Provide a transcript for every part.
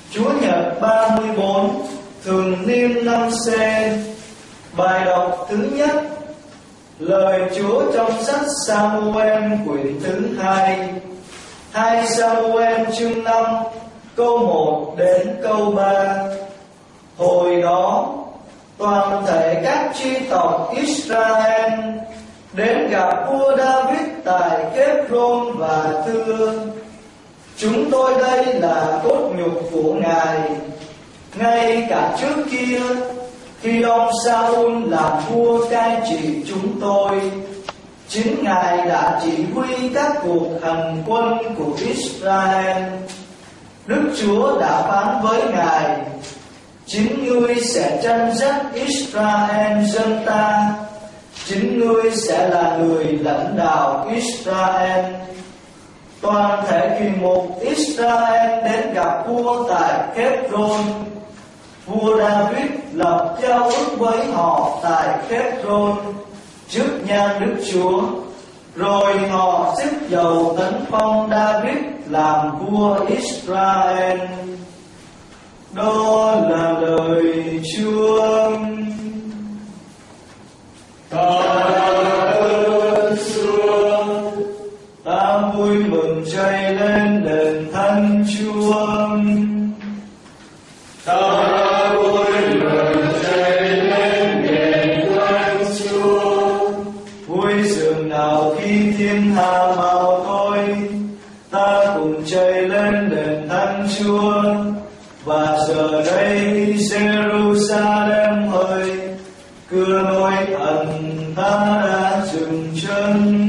Chúa Nhật 34, thường niên năm C. Bài đọc thứ nhất. Lời Chúa trong sách Sa-mu-el quyển thứ 2 Sa-mu-el chương 5 câu 1 đến câu 3. Hồi đó, toàn thể các chi tộc Israel đến gặp vua David tại Kebron và thưa: chúng tôi đây là cốt nhục của Ngài. Ngay cả trước kia, khi ông Sa-ul làm vua cai trị chúng tôi, chính Ngài đã chỉ huy các cuộc hành quân của Israel. Đức Chúa đã phán với Ngài: chính ngươi sẽ chân dắt Israel dân ta, chính ngươi sẽ là người lãnh đạo Israel. Toàn thể kỳ mục Israel đến gặp vua tại Kebron. Vua David lập giao ước với họ tại Kebron trước nhan Đức Chúa, rồi họ xếp dầu tấn phong David làm vua Israel. Đó là lời Chúa. Ta vui mừng chạy lên đền Thánh Chúa. Ta vui mừng chạy lên đền Thánh Chúa. Vui dường nào khi thiên hạ màu thôi, ta cùng chạy lên đền Thánh Chúa. Và giờ đây Jerusalem ơi, cửa nối ẩn ta đã dừng chân.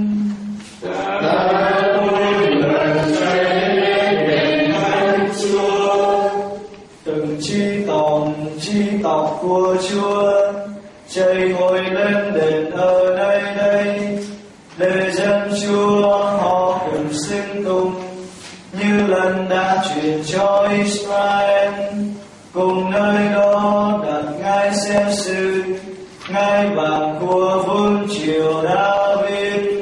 Chi tộc của Chúa chạy hội lên đền ở đây để dân Chúa họ cùng xưng tụng như lần đã truyền cho Israel, cùng nơi đó đặt ngai xem sự, ngai vàng của vương triều David.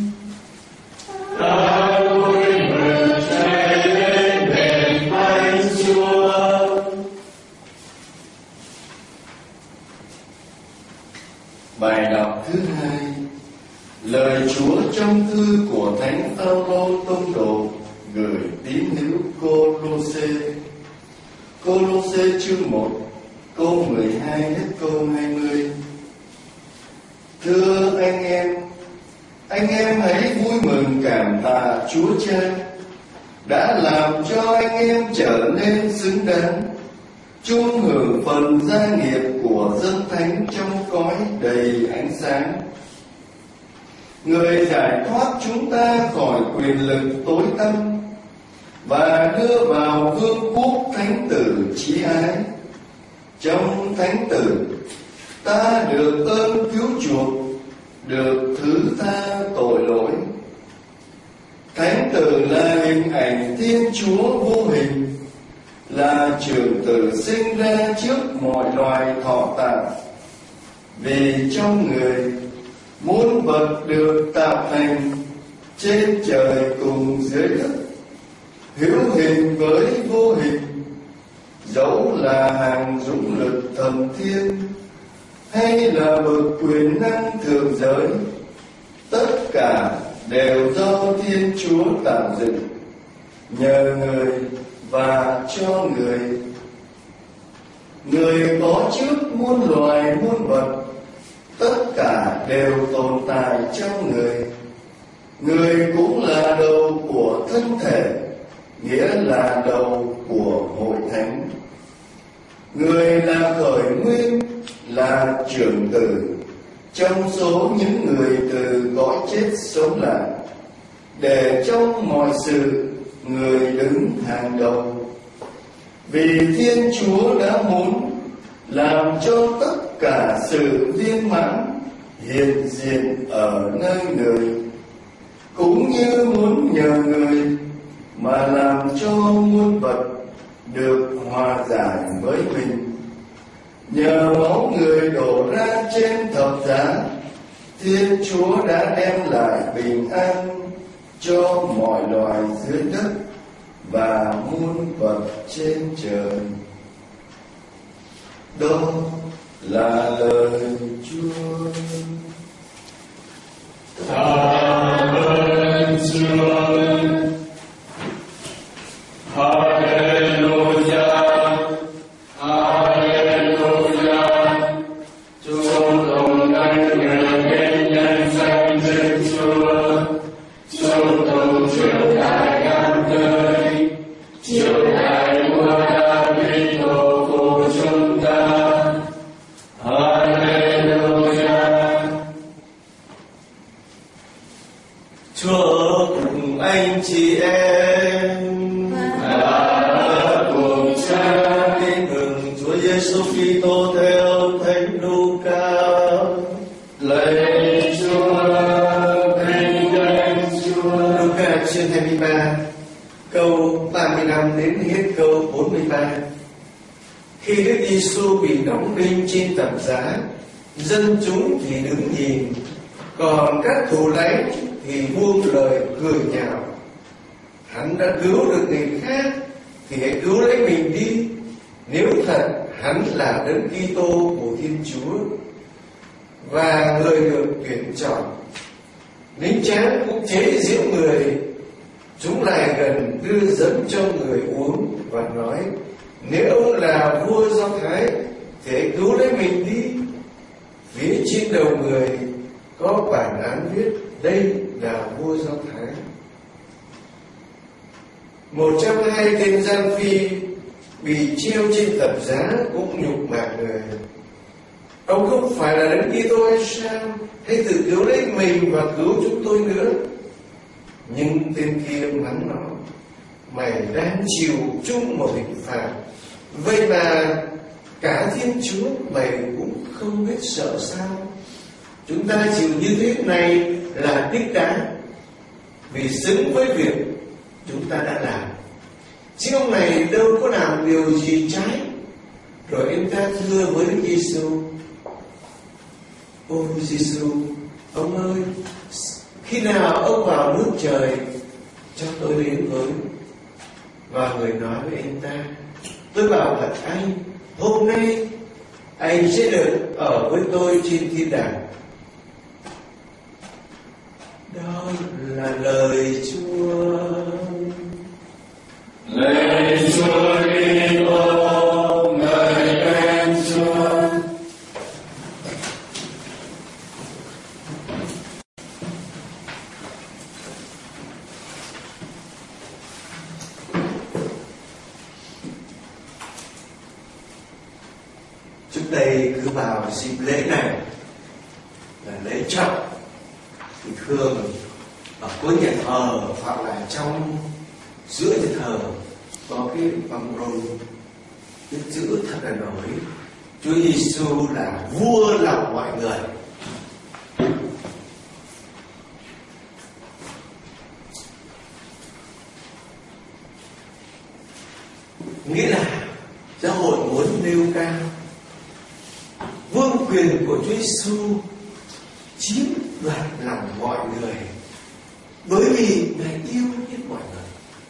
Ta vui mừng chạy lên đền Thánh Chúa. Bài đọc thứ 2. Lời Chúa trong thư của Thánh Phaolô tông đồ gửi tín hữu Cô-lô-sê. Cô-lô-sê chương 1 câu 12 hết câu 20. Thưa anh em hãy vui mừng cảm tạ Chúa Cha đã làm cho anh em trở nên xứng đáng chung hưởng phần gia nghiệp của dân thánh trong cõi đầy ánh sáng. Người giải thoát chúng ta khỏi quyền lực tối tăm và đưa vào vương quốc thánh tử chí ái. Trong thánh tử, ta được ơn cứu chuộc, được thứ tha tội lỗi. Thánh tử là hình ảnh Thiên Chúa vô hình, là trưởng tử sinh ra trước mọi loài thọ tạo. Vì trong người, muôn vật được tạo thành trên trời cùng dưới đất, hữu hình với vô hình, dẫu là hàng dũng lực thần thiên hay là bậc quyền năng thượng giới, tất cả đều do Thiên Chúa tạo dựng, nhờ người và cho người. Người có trước muôn loài muôn vật, tất cả đều tồn tại trong người. Người cũng là đầu của thân thể, nghĩa là đầu của hội thánh. Người là khởi nguyên, là trưởng tử trong số những người từ cõi chết sống lại, để trong mọi sự người đứng hàng đầu. Vì Thiên Chúa đã muốn làm cho tất cả sự viên mãn hiện diện ở nơi người, cũng như muốn nhờ người mà làm cho muôn vật được hòa giải với mình. Nhờ máu người đổ ra trên thập giá, Thiên Chúa đã đem lại bình an cho mọi loài dưới đất và muôn vật trên trời. Đó là lời Chúa. Cảm ơn Chúa. Hallelujah, Hallelujah. Chúa cùng các người bên nhân danh Đức Chúa. Chúa cùng chiếu đại ngàn người, chiếu đại vua David tổ phụ chúng ta. Hallelujah. Chúa cùng anh chị em và cùng cha. tin mừng Chúa Giêsu Kitô theo Thánh Luca. Lạy Chúa, vinh danh Chúa. Luca chương 23 câu 35 đến hết câu 43. Khi Đức Giêsu bị đóng đinh trên thập giá, dân chúng thì đứng nhìn, còn các thủ lãnh thì buông lời cười nhạo. Hắn đã cứu được người khác thì hãy cứu lấy mình đi, nếu thật hắn là Đấng Kitô của Thiên Chúa và người được tuyển chọn. Lính tráng cũng chế giễu người. Chúng lại gần đưa dẫn cho người uống và nói: nếu ông là vua Do Thái thì hãy cứu lấy mình đi. Phía trên đầu người có bản án viết: đây là vua Do Thái. Một trong hai tên gian phi bị treo trên thập giá cũng nhục mạ người: ông không phải là Đấng Kitô hay sao? Hãy tự cứu lấy mình và cứu chúng tôi nữa. Nhưng tên kia mắng nó: mày đang chịu chung một hình phạt, vậy mà cả Thiên Chúa mày cũng không biết sợ sao? Chúng ta chịu như thế này là đích đáng, vì xứng với việc chúng ta đã làm. Chứ ông này đâu có làm điều gì trái. Rồi anh ta thưa với Đức Giêsu: ôi Giêsu, ông ơi, khi nào ông vào nước trời cho tôi đến với? Và người nói với anh ta: tôi bảo thật anh, hôm nay anh sẽ được ở với tôi trên thiên đàng. Đó là lời Chúa. Lạy Chúa Kitô, ngợi khen Chúa. Trước đây cứ vào dịp lễ này là lễ trọng, thì thường ở cuối nhà thờ hoặc là trong giữa nhà thờ có cái bằng rồng cái chữ thật là nổi: Chúa Giêsu là vua lòng mọi người. Nghĩa là giáo hội muốn nêu cao vương quyền của Chúa Giêsu chiếm đoạt lòng mọi người, bởi vì Ngài yêu nhất mọi người.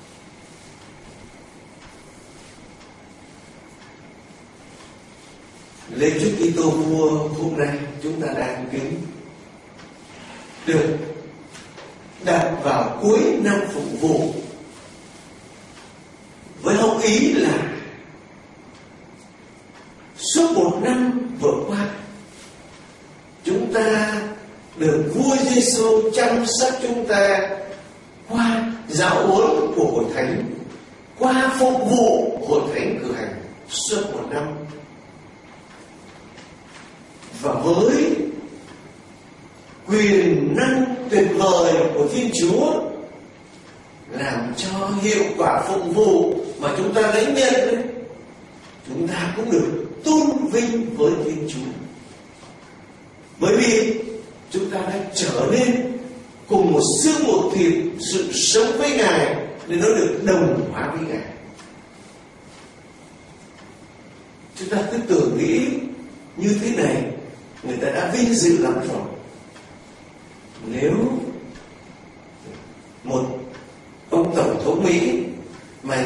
Lễ Chúa Kitô vua hôm nay chúng ta đang kính được đặt vào cuối năm phục vụ với hậu ý là suốt một năm vừa qua chúng ta được vua Giêsu chăm sóc chúng ta qua giáo huấn của hội thánh, qua phục vụ hội thánh cử hành suốt một năm. Và với quyền năng tuyệt vời của Thiên Chúa làm cho hiệu quả phục vụ mà chúng ta lãnh nhận đấy, chúng ta cũng được tôn vinh với Thiên Chúa. Bởi vì chúng ta đã trở nên cùng một xương một thịt, sự sống với Ngài nên nó được đồng hóa với Ngài. Chúng ta cứ tưởng nghĩ như thế này, người ta đã vinh dự lắm rồi. Nếu một ông tổng thống Mỹ mà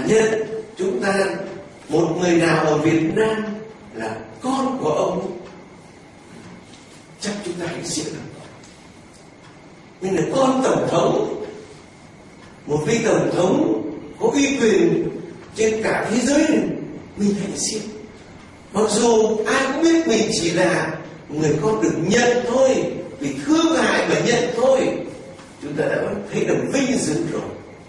ta một người nào ở Việt Nam là con của ông, chắc chúng ta hãnh diện lắm. Nhưng là con tổng thống, một vị tổng thống có uy quyền trên cả thế giới này, mình hãnh diện. Mặc dù ai cũng biết mình chỉ là người con được nhận thôi, vì thương hại mà nhận thôi, chúng ta đã thấy được vinh dự rồi.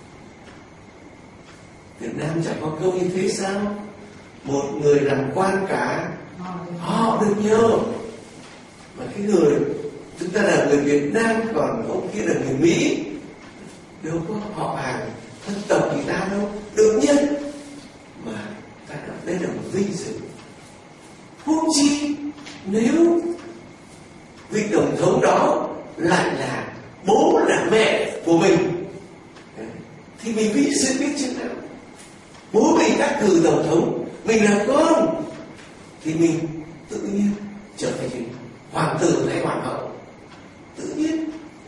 Việt Nam chẳng có câu như thế sao? Một người làm quan cả, họ được nhờ. Mà cái người, chúng ta là người Việt Nam, còn ông kia là người Mỹ, đâu có họ hàng thân tộc người ta đâu, được nhân. Mà ta nói đây là một vinh dự. Huống chi nếu vị tổng thống đó lại là bố là mẹ của mình, thì mình vinh dự biết chừng nào. Bố mình đã cử tổng thống, mình là con, thì mình tự nhiên trở thành hoàng tử hay hoàng hậu, tự nhiên.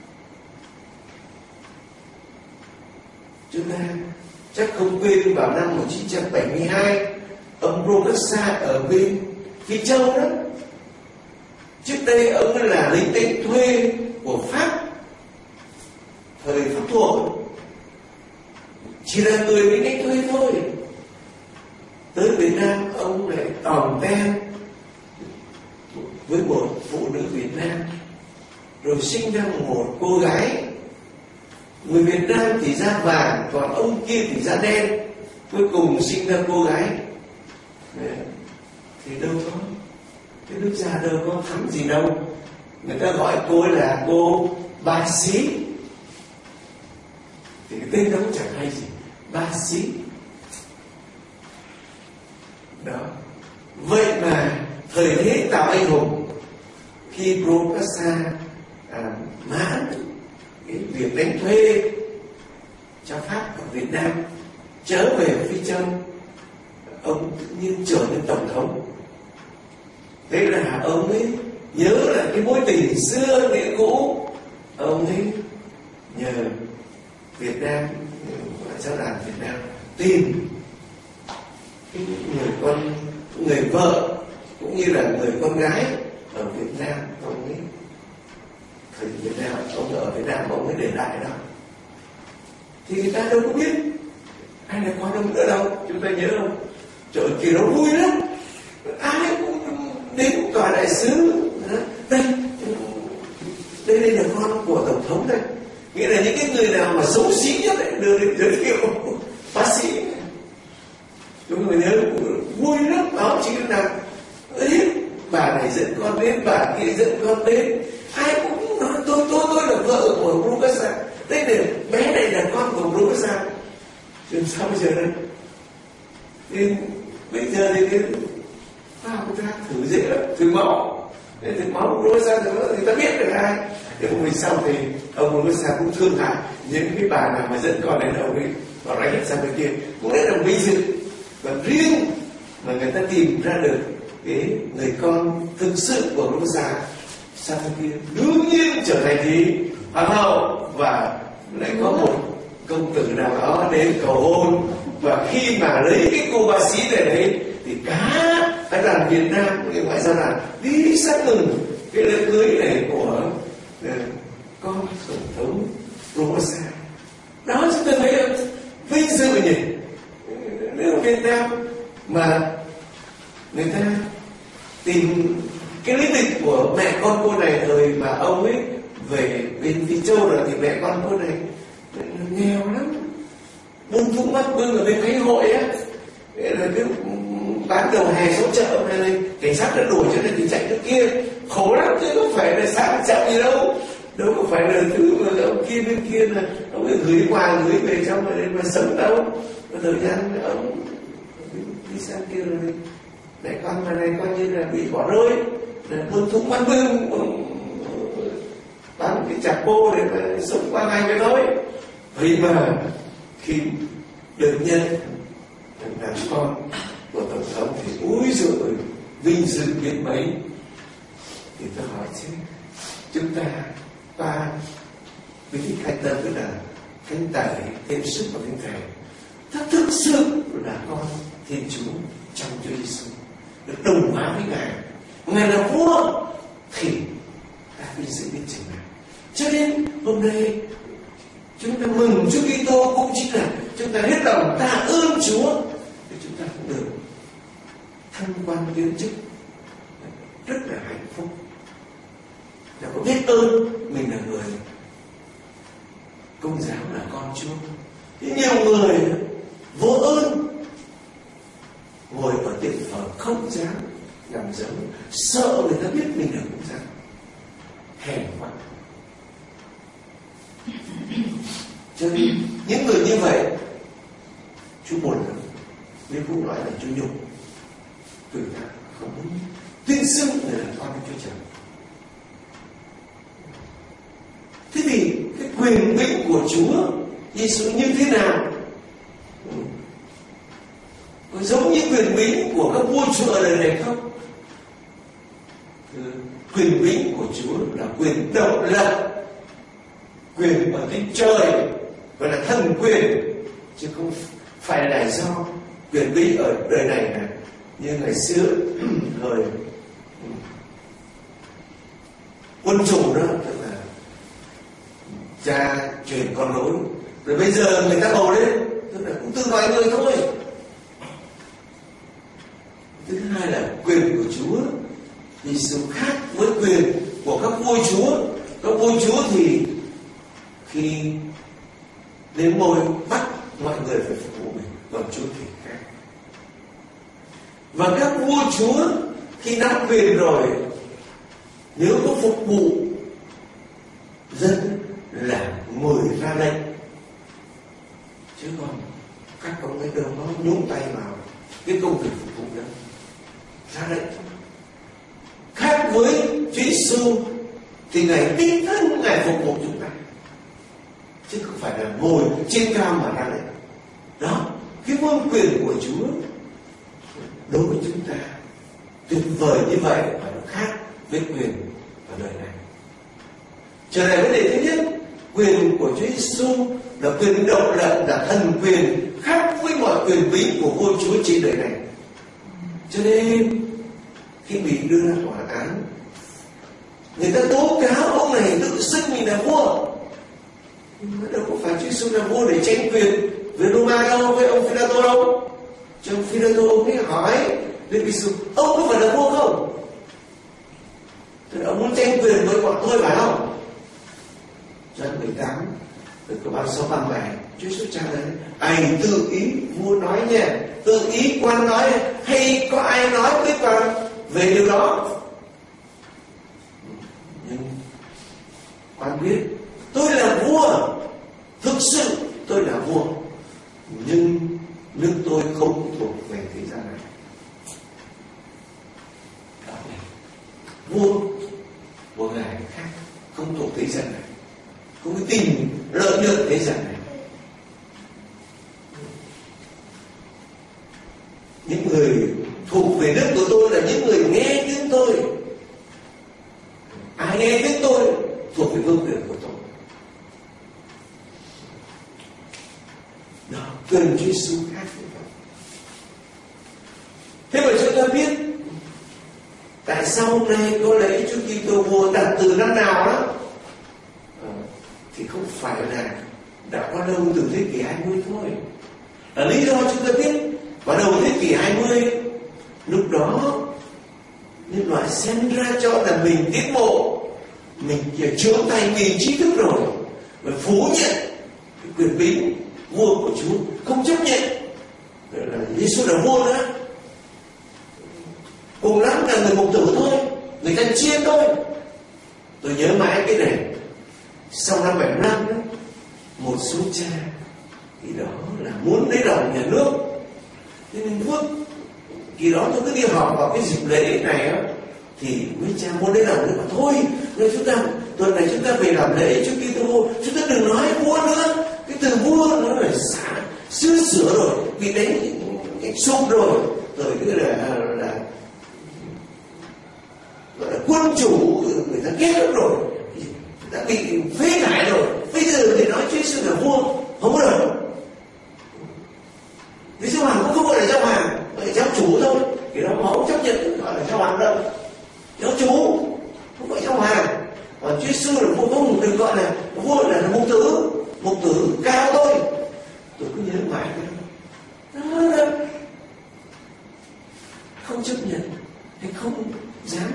Chúng ta chắc không quên vào năm 1972, ông Rocassa ở bên Phi Châu đó. Trước đây ông là lính đánh thuê của Pháp, thời Pháp thuộc, chỉ là người lính đánh thuê thôi. Tới Việt Nam ông lại tòm tem với một phụ nữ Việt Nam, rồi sinh ra một cô gái. Người Việt Nam thì da vàng, còn ông kia thì da đen. Cuối cùng sinh ra cô gái. Thì đâu có, cái nước da đâu có thắm gì đâu. Người ta gọi cô ấy là cô Ba Sĩ. Thì cái tên đó cũng chẳng hay gì, Ba Sĩ. Đó. Vậy mà thời thế tạo anh hùng, khi Rocassa mãn cái việc đánh thuê cho Pháp ở Việt Nam, trở về Phi Châu, ông tự nhiên trở nên tổng thống. Thế là ông ấy nhớ lại cái mối tình xưa nghĩa cũ, ông ấy nhờ Việt Nam, giáo đoàn Việt Nam tìm cái người vợ cũng như là người con gái ở Việt Nam. Ông ấy thời Việt Nam, ông ở Việt Nam ông ấy để lại đó, thì người ta đâu có biết ai là con ông nữa đâu. Chúng ta nhớ không? Trời kỳ nó vui lắm, ai cũng đến tòa đại sứ. Đây là con của tổng thống đây. Nghĩa là những cái người nào mà xấu xí nhất ấy, đưa đến giới thiệu bác sĩ. Chúng người nhớ vui lắm. Đó chỉ là bà này dẫn con đến, bà kia dẫn con đến, ai cũng nói tôi là vợ của Rocassa, đây là bé này là con của Rocassa. Chứ sao bây giờ đây? Thì bây giờ thì cái khoa học ta thử dễ lắm, thử máu, thử máu Rocassa thì người ta biết được ai. Thế một mình sau thì ông Rocassa cũng thương hại những cái bà nào mà dẫn con đến ông ấy, họ đánh hết sang bên kia, cũng đấy là vinh dự. Và riêng mà người ta tìm ra được cái người con thực sự của Rocassa sang bên kia, đương nhiên trở thành gì hoàng hậu, và lại có một công tử nào đó đến cầu hôn. Và khi mà lấy cái cô bác sĩ này đấy, thì cả phái đoàn Việt Nam, cái ngoại giao đoàn đi sát mừng cái lễ cưới này của con tổng thống Rocassa. Đó chúng ta thấy vinh dự nhỉ. Nếu Việt Nam mà người ta tìm cái lý lịch của mẹ con cô này, thời mà ông ấy về bên Phi Châu rồi, thì mẹ con cô này nghèo lắm, buôn thúng bắt bưng ở bên Khánh Hội á, là cái bán đầu hè số chợ này, cảnh sát đã đuổi cho nên thì chạy trước kia, khổ lắm chứ không phải là sang chậm gì đâu. Đâu có phải là thứ mà ông kia bên kia là ông ấy gửi quà gửi về trong mà sống đâu. Thời gian ông đi sang kia rồi, mẹ con mà này coi như là bị bỏ rơi, là buôn thúng bắt bưng, bán cái chạc bô để mà sống qua ngày với thôi. Vậy mà khi được nhân làm con của tổng thống thì úi dồi vinh dự biết mấy. Thì tôi hỏi chứ chúng ta qua với cái khai tâm, tức là cánh tải thêm sức vào cánh thầy, ta thực sự là con Thiên Chúa trong Chúa Giêsu, được đồng hóa với Ngài. Ngài là vua thì ta vinh dự biết chừng nào. Cho nên hôm nay chúng ta mừng Chúa Kitô cũng chính là chúng ta hết lòng tạ ơn Chúa để chúng ta cũng được thăng quan tiến chức, rất là hạnh phúc. Ta có biết ơn mình là người Công giáo, là con Chúa. Thì nhiều người vô ơn, ngồi ở tiệm thờ không dám làm dấu, sợ người ta biết mình là Công giáo, hèn quá. Cho nên những người như vậy Chúa buồn lắm, nên cũng nói là Chúa nhục, người ta không muốn tuyên xưng người là con Chúa Trời. Thế thì cái quyền bính của Chúa Giêsu như thế nào? Có giống như quyền bính của các vua chúa ở đời này không? Quyền bính của Chúa là quyền độc lập, quyền ở trên trời, gọi là thần quyền, chứ không phải là do quyền bính ở đời này là như ngày xưa thời quân chủ đó, tức là cha truyền con nối, rồi bây giờ người ta bầu lên, tức là cũng từ vài người thôi. Thứ hai là quyền của Chúa thì sự khác với quyền của các vua chúa. Các vua chúa thì khi đến ngôi bắt mọi người phải phục vụ mình, còn Chúa thì khác. Và các vua chúa khi nắm quyền rồi, nếu có phục vụ dân là người ra lệnh, chứ còn các ông ấy đâu có nhúng tay vào cái công việc phục vụ đó, ra lệnh. Khác với Chúa Giêsu thì Ngài đích thân Ngài phục vụ chúng ta, chứ không phải là ngồi trên cao mà ra lệnh. Đó, cái vương quyền của Chúa đối với chúng ta tuyệt vời như vậy, và nó khác với quyền ở đời này. Trở lại vấn đề thứ nhất, quyền của Chúa Giêsu là quyền độc lập, là thần quyền, khác với mọi quyền bính của vua chúa trên đời này. Cho nên khi bị đưa ra tòa án, người ta tố cáo ông này tự xưng mình là vua, nhưng mà đâu có phải Chúa Giêsu là vua để tranh quyền với Roma đâu, với ông Phi-la-tô đâu. Cho ông Phi-la-tô ông ấy hỏi Đức Giêsu, ông có phải là vua không? Thì ông muốn tranh quyền với bọn tôi phải không? Dẫn 18 được có 36-37, Chúa Giêsu trả lời: "Ai tự ý vua nói nha, tự ý quan nói, hay có ai nói với quan về điều đó?" Nhưng quan biết tôi là vua, thực sự tôi là vua, nhưng nước tôi không thuộc về thế gian này. Vua của Ngài khác, không thuộc thế gian này, không tìm lợi nhuận thế gian này. Những người thuộc về nước của tôi là những người nghe tiếng tôi. Ai nghe tiếng tôi thuộc về vương quyền của tôi. Đó, quyền Chúa Giêsu khác như vậy. Thế mà chúng ta biết tại sao hôm nay có lễ Chúa Kitô vua đặt từ năm nào đó, thì không phải là đã qua lâu từ thế kỷ 20 thôi. Là lý do chúng ta biết vào đầu thế kỷ 20, lúc đó nhân loại xem ra cho là mình tiến bộ, mình chướng tay mình trí thức rồi, và phủ nhận cái quyền bính vua của Chúa, không chấp nhận là Giêsu là vua nữa. Cùng lắm là người mục tử thôi, người thanh chiên thôi. Tôi nhớ mãi cái này. Sau năm 75 đó, một số cha thì đó là muốn lấy lòng nhà nước, thế nên vua kỳ đó tôi cứ đi họp vào cái dịp lễ này á, thì mấy cha muốn lấy lòng nhưng mà thôi, nên chúng ta tuần này chúng ta về làm lễ Chúa Kitô, chúng ta đừng nói vua nữa. Cái từ vua nó là xưa sửa rồi, bị đánh sụp rồi cái là gọi là quân chủ, người ta ghét lắm rồi, đã bị phế thải rồi. Bây giờ thì nói Chúa Giêsu là vua không có được. Vì sao Hoàng cũng không gọi là giáo hoàng, chấp nhận hay không dám.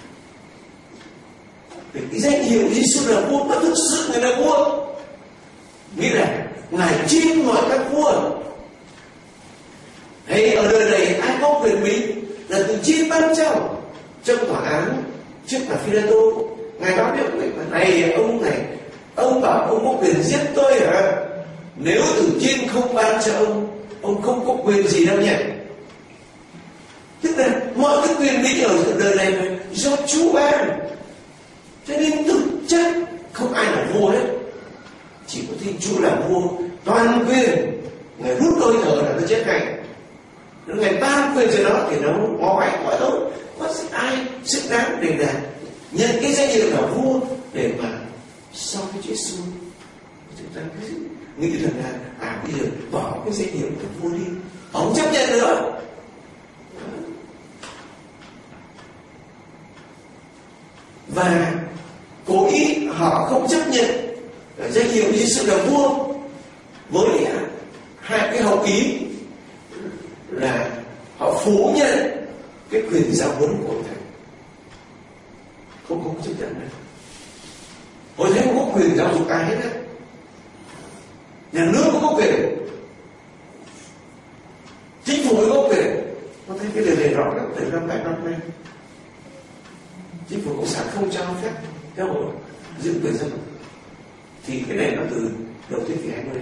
Để cái danh hiệu Giêsu là vua, mà thực sự Ngài là vua, nghĩa là Ngài trên mọi các vua. Hay ở đời này ai có quyền mình là từ trên ban cho. Trong tòa án trước mặt Phi-la-tô, Ngài nói với ông này, ông bảo ông có quyền giết tôi hả? Nếu từ trên không ban cho ông không có quyền gì đâu nhỉ. Tức là mọi cái quyền lý ở đời này là do Chúa ban, cho nên thực chất không ai là vua hết, chỉ có Thiên Chúa là vua toàn quyền. Ngài rút hơi thở là nó chết ngay. Nếu Ngài ban quyền cho nó thì nó mọi thôi. Có ai xứng đáng để là nhận cái danh hiệu là vua để mà so với Chúa Giêsu? Chúng ta cứ nghĩ rằng là bây giờ bỏ cái danh hiệu của vua đi, ông chấp nhận nữa. Và cố ý họ không chấp nhận danh hiệu Giêsu là vua với hai cái hậu ý là họ phủ nhận cái quyền giáo huấn của Hội Thánh, không chấp nhận được. Hội Thánh không có quyền giáo dục ai hết á, nhà nước cũng có quyền, chính phủ cũng có quyền. Có thấy cái điều này rõ lắm, từ năm 75 chính phủ cộng sản không cho phép giáo hội giữ quyền giáo dục, thì cái này nó từ đầu thế kỷ 20.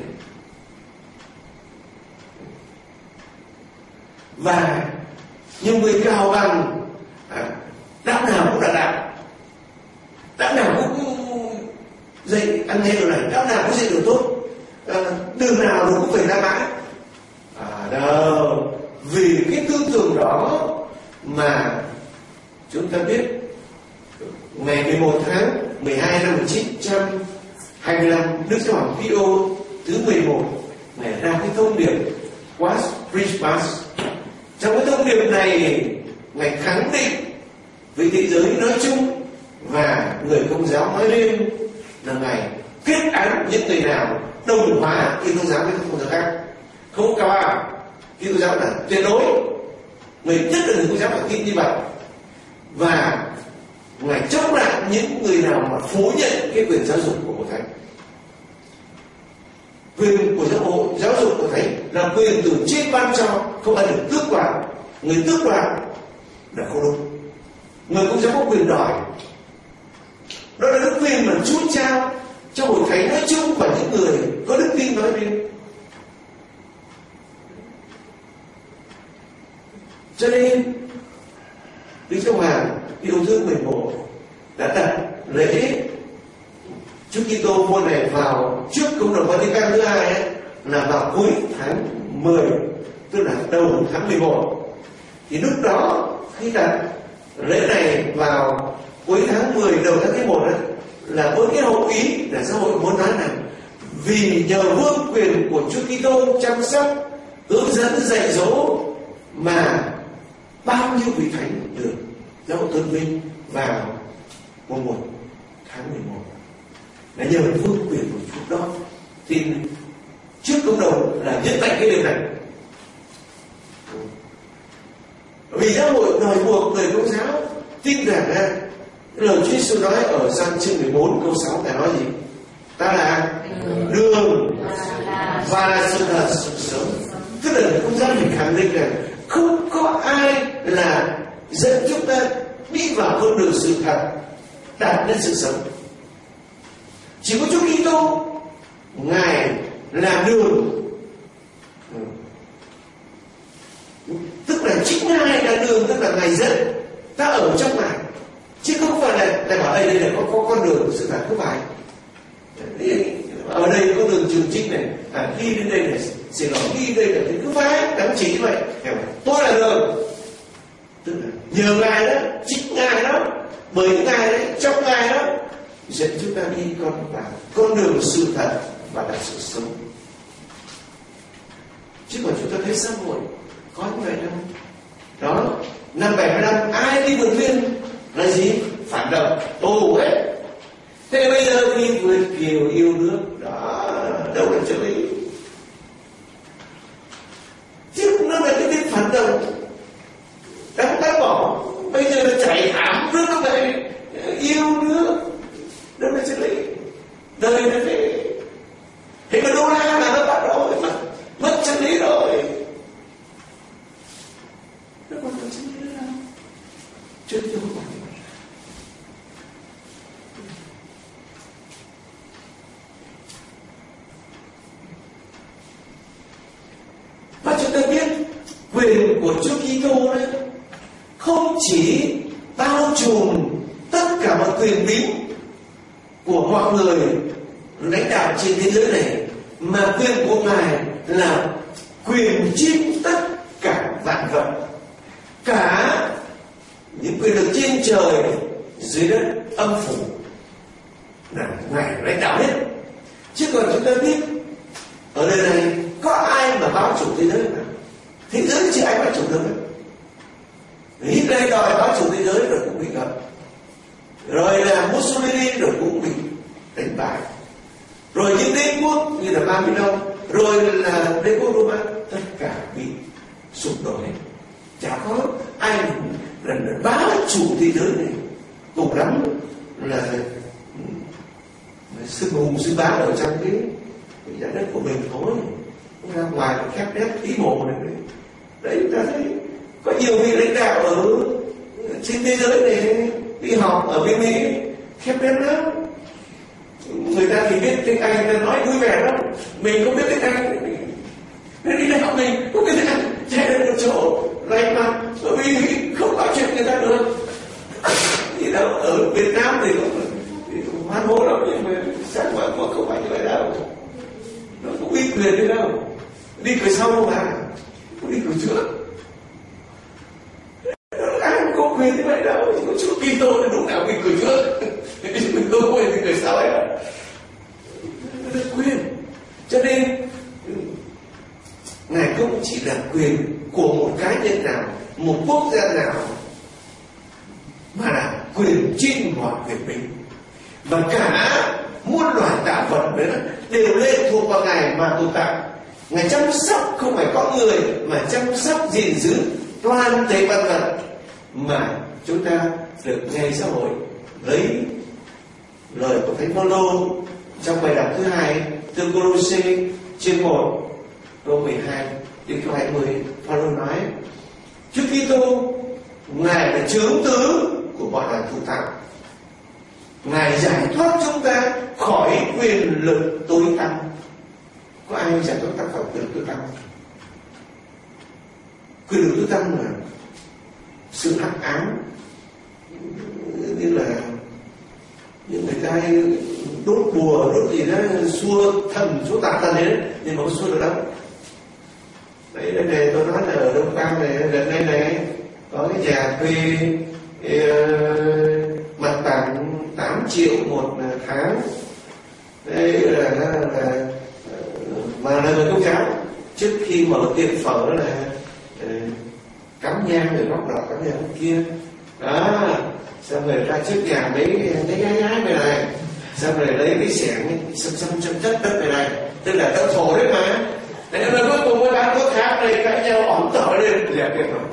Và nhiều người cao bằng đạo nào cũng là đạo nào cũng dạy ăn nghe đồ này, đạo nào cũng dạy đồ tốt, đường nào rồi cũng phải ra mãi. Đâu, vì cái tư tưởng đó mà chúng ta biết ngày 11 tháng 12 năm 1925, Đức Giáo hoàng Pio thứ 11 Ngài ra cái thông điệp Quas Christmas. Trong cái thông điệp này, Ngài khẳng định với thế giới nói chung và người Công giáo nói riêng là Ngài kết án những người nào đồng hóa Kitô giáo với các tôn giáo khác, không cao ảo. Kitô giáo là tuyệt đối, người nhất là người Công giáo phải tin như vậy. Và Ngài chống lại những người nào mà phủ nhận cái quyền giáo dục của Hội Thánh. Quyền của giáo dục của Thánh là quyền từ trên ban cho, không ai được tước đoạt. Người tước đoạt là không đúng. Người Công giáo có quyền đòi. Đó là cái quyền mà Chúa trao cho Hội Thánh nói chung và những người có đức tin nói riêng. Cho nên Đức Giáo Hoàng Pio thứ 11 đã đặt lễ Chúa Kitô vua này vào trước Công đồng Vatican thứ 2 ấy, là vào cuối tháng 10, tức là đầu tháng 11. Thì lúc đó khi đặt lễ này vào cuối tháng 10 đầu tháng 11 ấy, là với cái hậu ý là giáo hội muốn nói rằng vì nhờ vương quyền của Chúa Kitô chăm sóc, hướng dẫn, dạy dỗ mà bao nhiêu vị thánh được giáo hội tôn vinh vào mùng 1 tháng 11 là nhờ vương quyền của Chúa đó. Thì trước cộng đồng là nhấn mạnh cái điều này. Vì giáo hội đòi buộc người Công giáo tin rằng lời Chúa Giêsu nói ở Giăng chương 14 câu 6 Ngài nói gì? Ta là đường và sự thật sự sống. Tức là người Công giáo mình khẳng định rằng không có ai là dẫn chúng ta đi vào con đường sự thật đạt đến sự sống. Chỉ có Chúa Kitô, Ngài là đường. Tức là chính Ngài là đường, tức là Ngài dẫn ta ở trong Ngài, chứ không phải là bảo đây là có con đường sự thật, không phải. Ở đây có đường Trường Trinh này, đi đến đây là Sài Gòn, đi đây là thì cứ phải đắm chỉ như vậy. Tôi là đường, tức là nhờ Ngài đó, chính Ngài đó, bởi Ngài đấy, trong Ngài đó dẫn chúng ta đi con đường sự thật và là sự sống. Chứ còn chúng ta thấy xã hội có như vậy đâu. Đó, năm 75 ai đi vượt biên là gì? Phản động, tù hết. Thế bây giờ đi vượt kiều yêu nước, đó đâu là chỗ ấy. Chứ nó là cái tiếng phản động. Đáng nó quan tâm chính như thế nào? Trước tôi không quan tâm. Và chúng ta biết quyền của Chúa Kitô đấy không chỉ bao trùm tất cả mọi quyền bính của mọi người lãnh đạo trên thế giới này, mà quyền của Ngài là quyền chiếm tất cả vạn vật, cả những quyền lực trên trời dưới đất âm phủ là Ngài lãnh đạo hết. Chứ còn chúng ta biết ở đời này có ai mà bao trùm thế giới nào? Thế giới chưa ai bao trùm được. Hitler đòi bao trùm thế giới rồi cũng bị ngập, rồi là Mussolini rồi cũng bị đánh bại, rồi những đế quốc như là Babylon, rồi là đế quốc Roma, tất cả bị sụp đổ hết. Chả có ai là bá chủ thế giới này, cùng lắm là xưng hùng xưng bá ở trong cái giải đất của mình thôi, ra ngoài còn khép nép tí mồ này. Đấy, chúng ta thấy có nhiều vị lãnh đạo ở trên thế giới này đi học ở bên Mỹ khép nép lắm. Người ta thì biết tiếng Anh, người ta nói vui vẻ lắm, mình không biết tiếng Anh, nên đi đại học mình không biết tiếng Anh, chạy đến một chỗ lạnh mặt, bởi vì không nói chuyện người ta được. Thì đâu ở Việt Nam thì cũng hoan hô lắm, nhưng mà sáng mà không phải như vậy đâu, nó cũng ít quyền đi đâu, đi cửa sau mà không đi cửa trước. Ai cũng có quyền như vậy đâu, chỉ có Chúa Kitô thì lúc nào mình cửa trước, mình không quyền thì cửa sau ấy là quyền. Cho nên Ngài không chỉ là quyền của một cá nhân nào, một quốc gia nào, mà là quyền trên mọi quyền bính, và cả muôn loài tạo vật đấy đều lệ thuộc vào Ngài mà tồn tại. Ngài chăm sóc không phải có người, mà chăm sóc gìn giữ toàn thể vạn vật. Mà chúng ta được nghe xã hội lấy lời của Thánh Phaolô trong bài đọc thứ 2 từ Cô-lô-xê chương 1 câu 12 đến câu 20. Phaolô nói: Chúa Kitô Ngài là chướng tứ của mọi loài thụ tạo. Ngài giải thoát chúng ta khỏi quyền lực tối tăm. Có ai giải thoát ta khỏi quyền lực tối tăm? Quyền lực tối tăm là sự hắc ám, như là những người ta đốt bùa đốt gì đó xua thần xua tà thần ấy, nhưng mà không xua được đâu. Đấy, đây này tôi nói là ở Đông Tam này, lần đây này có cái nhà thuê mặt bằng 8 triệu một tháng. Đây là mà là người công giáo, trước khi mở tiệm phở đó là cắm nhang người góc nọ cắm nhang góc kia đó, xong rồi ra trước nhà mấy gái về này, xong rồi lấy cái xẻng xâm chất đất về này, tức là đất thổ đấy mà. Đấy là cuối cùng mới bán thuốc khác này cãi nhau ỏm tỏi lên đẹp đẹp rồi.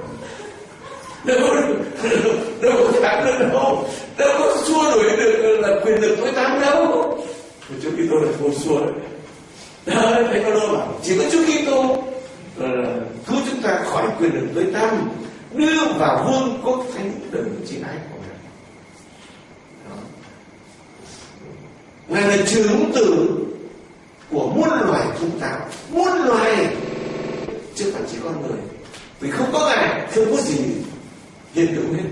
Đâu có khác nữa đâu có xua đuổi được là quyền lực tối tăm đâu. Chúa Kitô là không xua đấy. Đó, thấy có đâu bảo chỉ có Chúa Kitô cứu chúng ta khỏi quyền lực tối tăm, đưa vào vương quốc thánh đấng chỉ ái của Ngài. Ngài là chướng tử của muôn loài chúng ta, muôn loài, chứ không chỉ con người. Vì không có Ngài không có gì hiện hữu hết.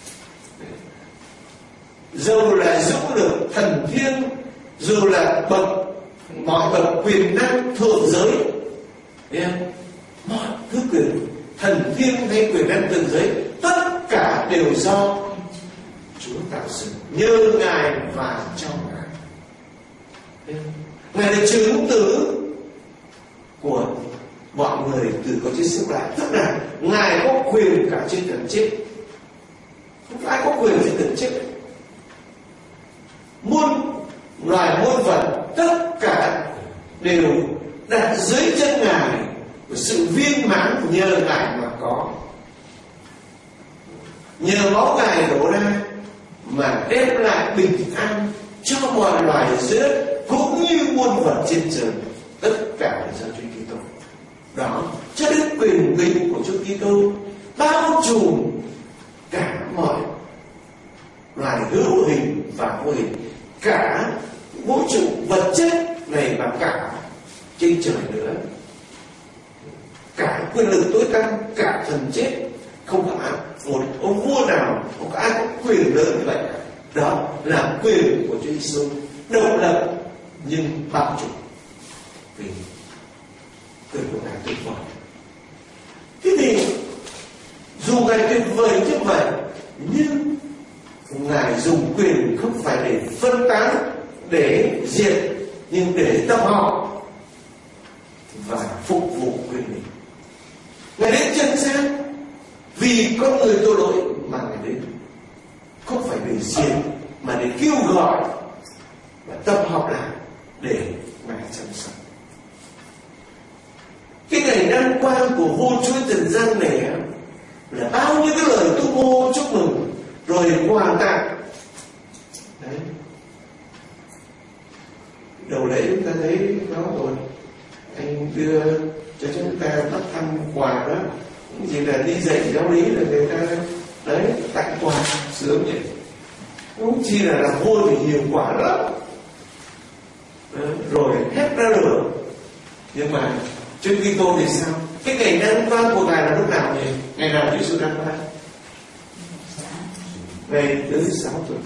Dầu là dũng lực thần thiêng, dù là mọi bậc quyền năng thượng giới, mọi thứ quyền thần thiêng hay quyền năng thượng giới, tất cả đều do Chúa tạo dựng, nhờ Ngài và trong Ngài. Ngài là chứng tử của mọi người từ có chết sống lại, tức là Ngài có quyền cả trên tận chết, không ai có quyền trên tận chết. Muôn loài muôn vật tất cả đều đặt dưới chân Ngài, sự viên mãn nhờ Ngài mà có, nhờ máu Ngài đổ ra mà đem lại bình an cho mọi loài dưới đất cũng như muôn vật trên trời, tất cả là do Chúa Kitô. Đó, cho đến quyền bính của Chúa Kitô bao trùm cả mọi loài hữu hình và vô hình, cả vũ trụ vật chất này và cả trên trời nữa, cả quyền lực tối tăm, cả thần chết. Không có ai, một ông vua nào không có ai có quyền lớn như vậy. Đó là quyền của Chúa Giêsu, độc lập nhưng bao trùm. Vì quyền của Ngài tuyệt vời. Thế thì dù Ngài tuyệt vời như vậy, nhưng Ngài dùng quyền không phải để phân tán, để diệt, nhưng để tập hợp và phục vụ quyền mình. Ngài đến chân gian vì con người tội lỗi mà Ngài đến, không phải để diệt mà để kêu gọi và tập hợp lại để Ngài chăm sóc. Cái ngày đăng quang của vua chúa trần gian này là bao nhiêu cái lời tung hô chúc mừng rồi quà tặng. Đấy, đầu lễ chúng ta thấy đó rồi, anh đưa cho chúng ta bắt thăm quà đó, chỉ là đi dạy giáo lý là người ta đấy tặng quà sướng vậy. Cũng chỉ là làm vua thì nhiều quà lắm, rồi hết ra lửa. Nhưng mà Chúa Kitô thì sao? Cái ngày đăng quang của Ngài là lúc nào nhỉ? Ngày nào Chúa Giêsu đăng quang? Ngày thứ 6 tuần.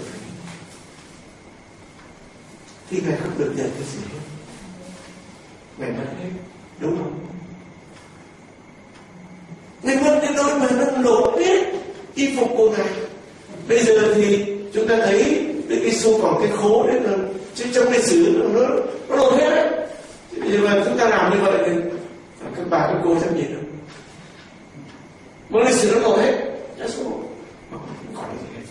Thì Ngài không được nhận cái gì hết, Ngài mất hết, đúng không? Ngài mất đến nỗi mà nó lột hết y phục của Ngài. Bây giờ thì chúng ta thấy Đức Giêsu còn cái khố đấy là chứ trong cái xứ nó lột hết đấy. Nhưng mà chúng ta làm như vậy thì các bà các cô dám nhìn đâu. Một lịch sử nó lột hết, nó không còn gì hết.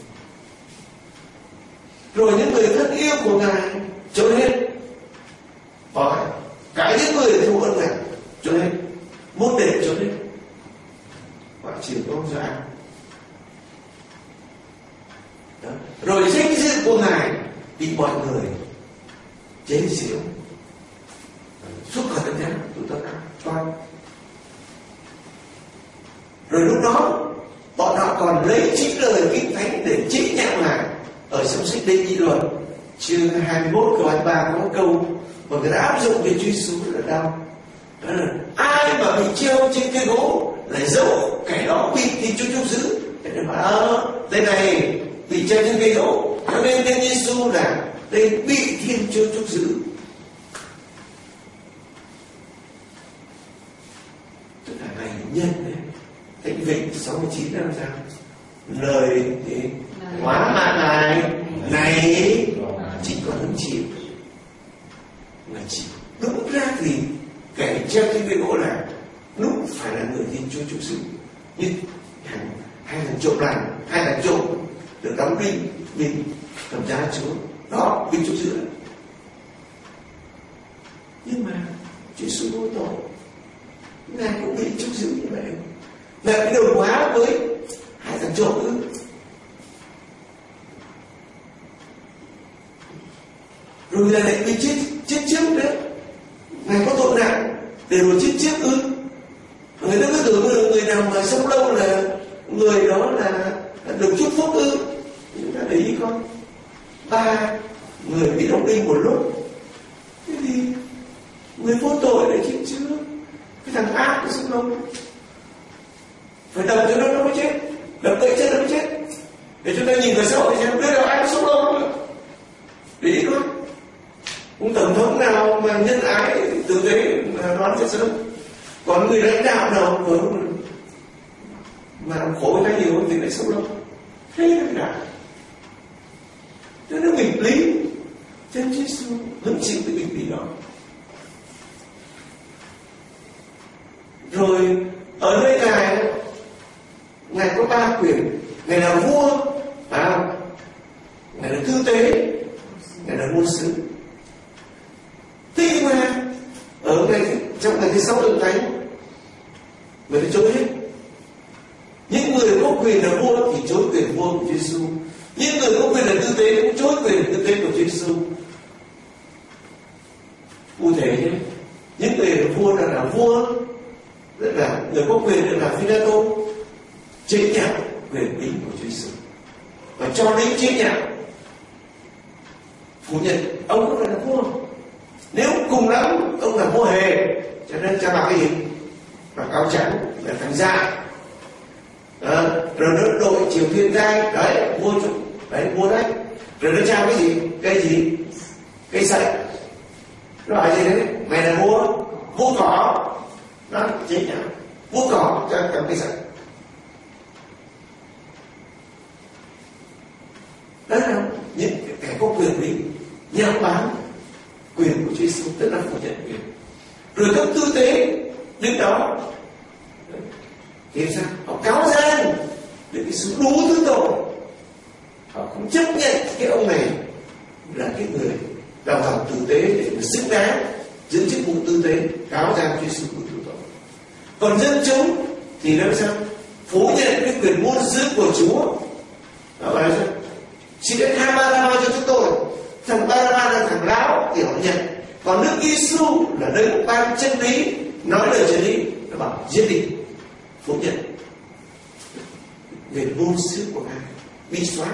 Rồi những người thân yêu của Ngài trốn hết, và cả những người thù ơn Ngài trốn hết, môn đệ trốn hết, và chỉ có ông Gioan. Rồi danh dự của Ngài bị mọi người chế giễu, suốt khỏi tất cả chúng ta toan. Rồi lúc đó bọn họ còn lấy chính lời Kinh Thánh để chế nhạo Ngài. Ở trong sách Lê Nghị Luật chương 21 câu 23 có câu mà người ta áp dụng về Chúa Giêsu rất là đau. Đó là ai mà bị treo trên cây gỗ lại dẫu kẻ đó bị thì Chúa trục giữ. Thế nên bảo đây này bị treo trên cây gỗ, cho nên tên Giêsu là đây bị Thiên Chúa trục giữ. Tức là Ngài nhân đấy. Thánh Vịnh 69 năm sao? Lời thì hóa mạng Ngài này chỉ có hứng chịu, Ngài chịu. Đúng ra thì kẻ treo trên cây gỗ là lúc phải là người Thiên Chúa trục giữ. Nhưng hai thằng trộm làm, hai thằng trộm được đóng đinh mình cầm giá Chúa đó bị trục giữ. Nhưng mà Chúa Giêsu vô tội, Ngài cũng bị trục giữ như vậy. Ngài bị đồng hóa với hai thằng trộm ư? Rồi Ngài lại bị chết trước đấy. Ngài có tội nặng để rồi chết trước ư? Người ta cứ tưởng là người nào mà sống lâu là người đó là được chúc phúc ư? Chúng ta để ý coi, 3 người bị đóng đinh một lúc. Thế thì người vô tội lại chết trước. Cái thằng ác nó sống lâu, phải đập cho nó mới chết, đập gãy chân nó mới chết. Để chúng ta nhìn vào xã hội xem biết là ai sống lâu nữa. Để ý coi, ông tổng thống nào mà nhân ái từ đấy là đoán chết sớm. Còn người lãnh đạo nào mà khổ người ta nhiều thì lại sống lâu. Thế là cái nào? Cho nên nghịch lý, Chúa Giêsu hứng chịu cái nghịch lý đó. Rồi ở nơi Ngài có 3 quyền. Ngài là vua, Ngài là tư tế, Ngài là ngôn sứ. Thế nhưng mà ở trong ngày thứ 6 tuần thánh, người ta chối hết. Những người có quyền là vua thì chối quyền vua của Chúa Giêsu. Những người có quyền là tư tế cũng chối quyền tư tế của Chúa Giêsu. Cụ thể nhé, những người là vua là vua, tức là người có quyền là Phi-la-tô, chế nhạo quyền bính của Chúa Giêsu và cho đến chế nhạo, phủ nhận ông không phải là vua. Nếu cùng lắm ông là vua hề, cho nên cha mặc cái gì? Mặc áo trắng là thằng dại. Rồi nó đội triều thiên giai, đấy vua chủ, đấy vua đấy. Rồi nó trao cái gì? Cây gì? Cây sậy. Nó bảo gì đấy? Mày là vua, vua cỏ. Nó chế nhạo, vua cỏ cho cầm cây sậy. Đó là những kẻ có quyền lý nhạo báng quyền của Chúa Giêsu, tức là phủ nhận quyền. Rồi các tư tế đứng đó thì sao? Họ cáo gian để cái sự đủ thứ tội. Họ không chấp nhận cái ông này là cái người đào lòng tử tế để mà xứng đáng giữ chức vụ tư tế, cáo gian Chúa Giêsu của tội. Còn dân chúng thì nói sao? Phủ nhận cái quyền ngôn sứ của Chúa. Đó là sao? Chỉ đến hai Ba-ra-ba cho chúng tôi. Thằng Ba-ra-ba là thằng láo thì họ nhận. Còn Đức Giêsu là đấng ban chân lý, nói lời chân lý, nó bảo giết đi, phủ nhận về ngôn sứ của Ngài bị xóa.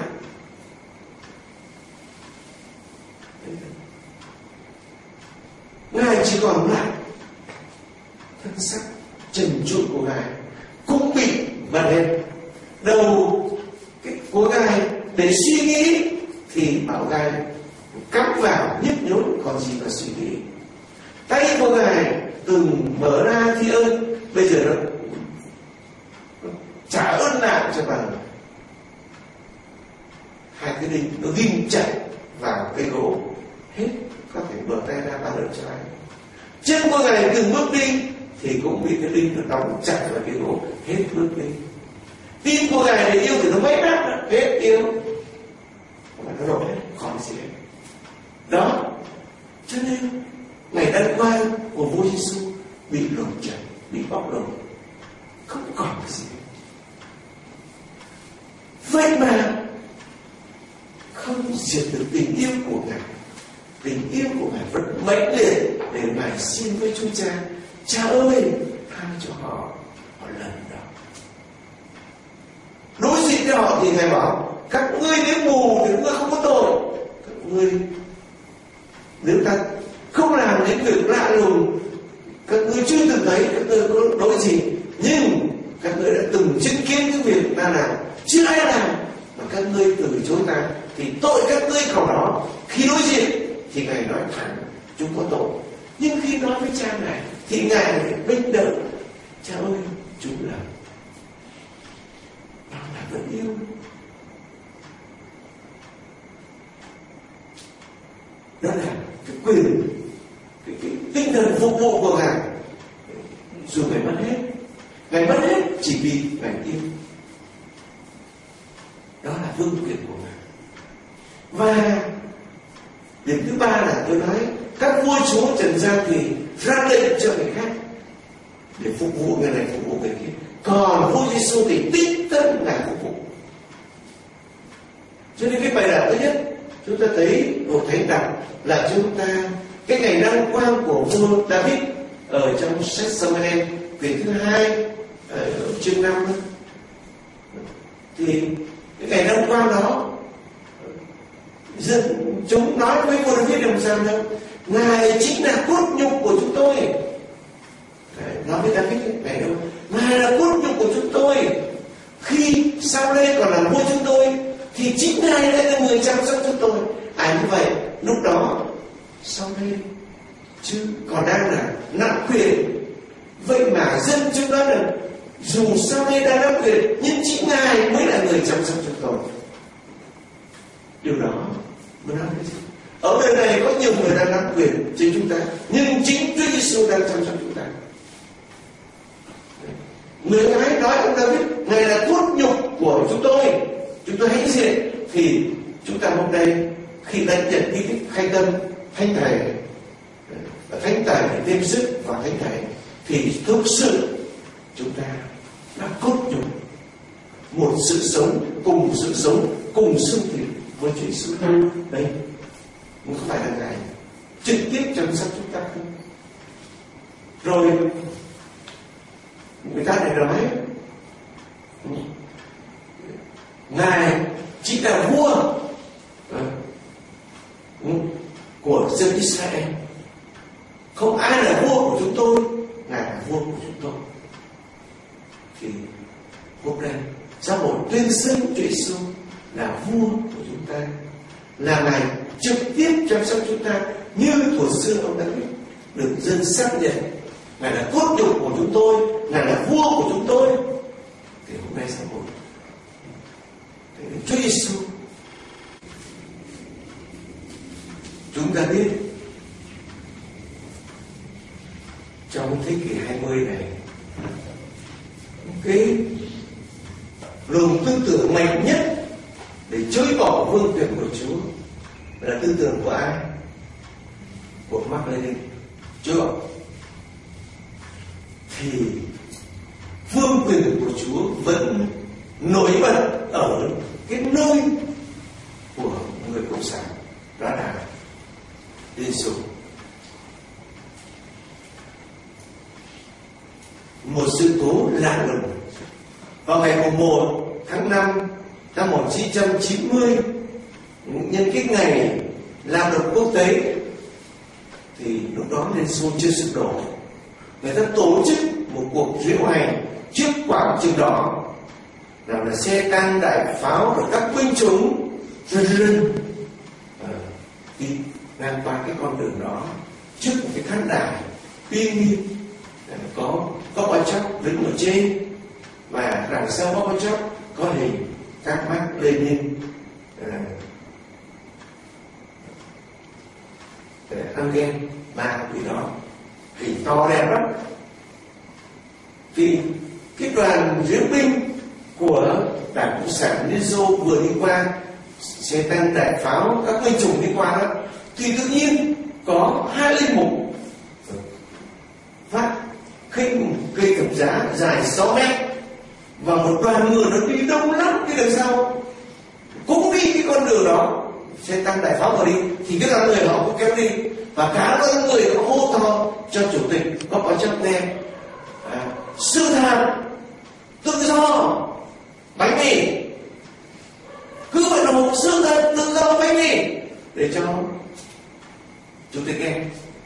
Ngài chỉ còn lại thân xác trần trụi của Ngài cũng bị bật lên. Đầu của Ngài để suy nghĩ thì bảo Ngài cắm vào nhức nhối, còn gì mà suy nghĩ. Tay của Ngài từng mở ra thi ơn, bây giờ nó trả ơn nạn cho bằng hai cái đinh nó ghim chặt vào cây gỗ, hết có thể mở tay ra ban ơn cho ai. Chân của Ngài từng bước đi thì cũng bị cái đinh nó đóng chặt vào cây gỗ, hết bước đi. Tim của Ngài để yêu thì nó mấy nát, hết yêu, mà nó rồi còn gì hết. Đó, cho nên ngày đăng quang của vua Giêsu bị lột trần, bị bóc lột, không còn cái gì. Vậy mà không diệt được tình yêu của Ngài. Tình yêu của Ngài vẫn mãnh liệt để Ngài xin với Chúa Cha: Cha ơi, tha cho họ lần đó. Đối diện với họ thì Ngài bảo: các ngươi nếu mù thì các ngươi không có tội. Các ngươi nếu ta không làm những việc lạ lùng, các ngươi chưa từng thấy, các ngươi có lỗi gì, nhưng các ngươi đã từng chứng kiến cái việc ta làm chưa ai làm mà các ngươi từ chối ta, thì tội các ngươi còn đó. Khi đối diện thì Ngài nói thẳng chúng có tội, nhưng khi nói với cha Ngài thì Ngài lại bênh đỡ: Cha ơi, chúng là đó là vẫn yêu. Đó là cái quyền, cái tinh thần phục vụ của Ngài. Dù Ngài mất hết chỉ vì Ngài yêu. Đó là vương quyền của Ngài. Và điểm thứ ba là tôi nói các vua chúa trần gian thì ra lệnh cho người khác để phục vụ người này, phục vụ người kia. Còn vua Giêsu thì đích thân Ngài phục vụ. Cho nên cái bài đọc thứ nhất chúng ta thấy một thánh đọc là chúng ta cái ngày đăng quang của vua David ở trong sách Sa-mu-el quyển thứ 2 ở chương 5, thì cái ngày đăng quang đó dân chúng nói với vua David làm sao đâu: Ngài chính là cốt nhục của chúng tôi. Nói với David này đâu: Ngài là cốt nhục của chúng tôi. Khi Sa-mu-el còn là vua chúng tôi thì chính Ngài là người chăm sóc chúng tôi. Như vậy lúc đó Sa-mu-el chứ còn đang là nắm quyền. Vậy mà dân chúng nói là dù Sa-mu-el đang nắm quyền nhưng chính Ngài mới là người chăm sóc chúng tôi. Điều đó mới nói cái gì? Ở đời này có nhiều người đang nắm quyền trên chúng ta, nhưng chính Chúa Giêsu đang chăm sóc chúng ta. Người ấy nói ông David: Ngài là cốt nhục của chúng tôi hãnh diện. Thì chúng ta hôm nay khi đánh nhận nghi thức khai tân thánh thầy, thánh tài để thêm sức vào thánh thầy, thì thực sự chúng ta đã cốt nhục một sự sống, cùng xương thịt với Chúa Giêsu. Đây không phải là Ngài trực tiếp chăm sóc chúng ta không? Rồi người ta lại nói Ngài chính là vua của dân Israel. Không ai là vua của chúng tôi, Ngài là vua của chúng tôi. Thì hôm nay giáo hội tuyên xưng Chúa Giêsu là vua của chúng ta, là Ngài trực tiếp chăm sóc chúng ta, như thuở xưa ông David được dân xác nhận Ngài là cốt nhục của chúng tôi, Ngài là vua của chúng tôi. Thì hôm nay giáo hội Chúa Giêsu, chúng ta biết trong thế kỷ 20 này, cái luồng tư tưởng mạnh nhất để chối bỏ vương quyền của Chúa là tư tưởng của ai? Của Mác Lênin. Chối bỏ. Thì vương quyền của Chúa vẫn nổi bật ở cái nơi của người cộng sản, đó là Liên Xô. Một sự cố lạ lùng vào ngày 1 tháng 5 năm 1990, nhân cái ngày lao động quốc tế, thì lúc đó Liên Xô chưa sụp đổ, người ta tổ chức một cuộc diễu hành trước quảng trường đó, nào là xe tăng, đại pháo và các binh chủng rần đi ngang qua cái con đường đó, trước một cái khán đài uy nghiêm, có Gorbachev đứng ở trên, và đằng sau Gorbachev có hình các Mác Lênin, Engels, ba vị đó, hình to đẹp lắm. Thì cái đoàn diễu binh của Đảng Cộng sản Liên Xô vừa đi qua, xe tăng, đại pháo, các binh chủng đi qua đó, thì tự nhiên có hai linh mục phát khinh cây thập giá dài 6 mét, và một đoàn người nó đi đông lắm cái đường sau cũng đi cái con đường đó, xe tăng đại pháo vừa đi thì cái đoàn người họ cũng kéo đi, và cả đoàn người họ hô to cho chủ tịch Gorbachev nghe sư thàn tự do bánh mì, cứ vậy là một sư thàn tự do bánh mì để cho chủ tịch nghe.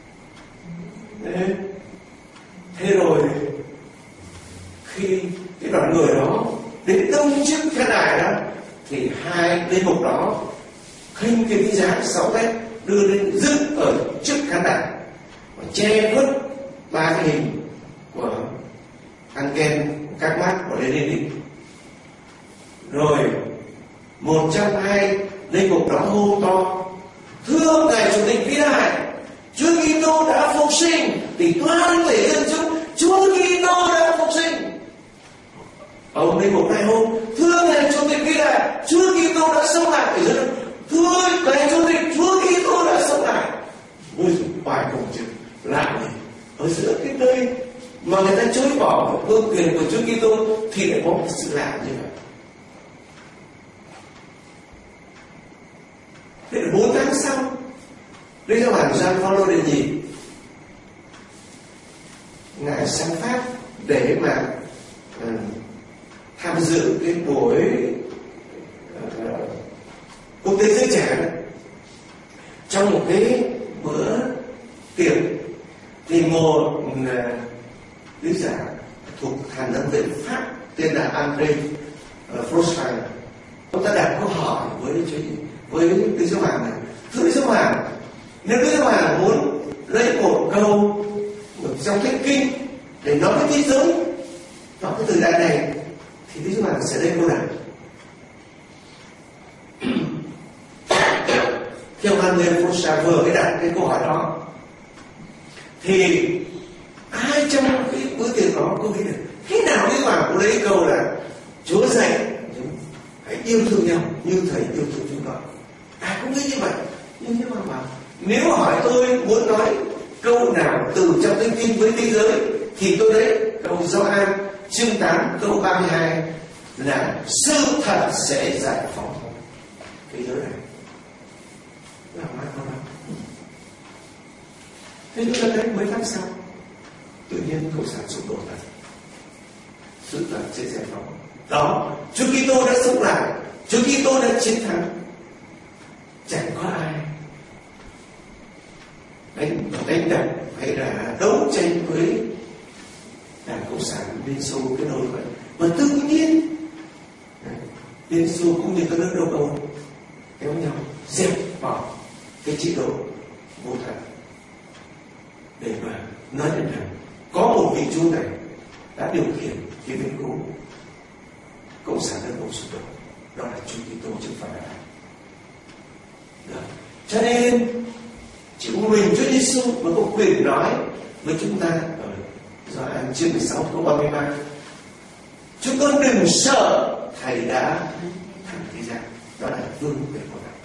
Thế rồi khi cái đoàn người đó đến đông trước khán đài đó, thì hai linh mục đó khinh cái giá 6 mét đưa lên dựng ở trước khán đài và che khuất ba cái hình của Engels, các Mác của Lenin. Rồi một trong hai linh mục đó hô to: thưa ngài chủ tịch vĩ đại, Chúa Kitô đã phục sinh, thì toan thể dân chúng Chúa Kitô đã phục sinh. Ông linh mục này hô: thưa ngài chủ tịch vĩ đại, Chúa Kitô đã sống lại. Thì dân thưa ngài chủ tịch, Chúa Kitô đã sống lại. Ôi bài cùng chữ lạ này, ở giữa cái nơi mà người ta chối bỏ vương quyền của Chúa Kitô thì lại có một sự lạ như vậy. Thế là 4 tháng sau, Đức Giáo hoàng Gioan Phaolô đệ nhị ngài sang Pháp để mà tham dự cái buổi quốc tế giới trẻ đó. Trong một cái bữa tiệc thì một lý giả thuộc Hàn Lâm viện Pháp tên là André Frostein, ông ta đặt câu hỏi với Đức Giáo hoàng này: thưa Đức Giáo hoàng, nếu Đức Giáo hoàng muốn lấy một câu trong Thánh Kinh để nói với thế giới vào cái thời đại này, thì Đức Giáo hoàng sẽ lấy câu nào? Theo André Frostein vừa mới đặt cái câu hỏi đó, thì ai trong cái bữa tiệc đó có nghĩ được thế nào Đức Giáo hoàng cũng lấy câu là Chúa dạy hãy yêu thương nhau như Thầy yêu thương chúng con. Ai cũng nghĩ như vậy. Nhưng mà bảo nếu hỏi tôi muốn nói câu nào từ trong Thánh Kinh với thế giới, thì tôi đấy câu Gioan chương 8 câu 32 là sự thật sẽ giải phóng thế giới này. Là nói câu đó. Thế chúng ta thấy mấy tháng sau tự nhiên cộng sản sụp đổ thật. Sự thật sẽ giải phóng. Đó, Chúa Kitô đã sống lại, Chúa Kitô đã chiến thắng, chẳng có ai đánh đập hay là đấu tranh với Đảng Cộng sản Liên Xô cái nỗi vậy. Mà tự nhiên Liên Xô cũng như các nước Đông Âu kéo nhau dẹp bỏ cái chế độ vô thần, để mà nói đến rằng có một vị Chúa này đã điều khiển cái biến cố Cộng sản nước Âu sụp đổ, đó là Chúa Kitô chứ không phải là ai. Cho nên chỉ có mình Chúa Giêsu mới có quyền nói với chúng ta ở Gioan chương 16 câu 33: chúng con đừng sợ, Thầy đã thắng thế gian. Đó là vương quyền của Ngài.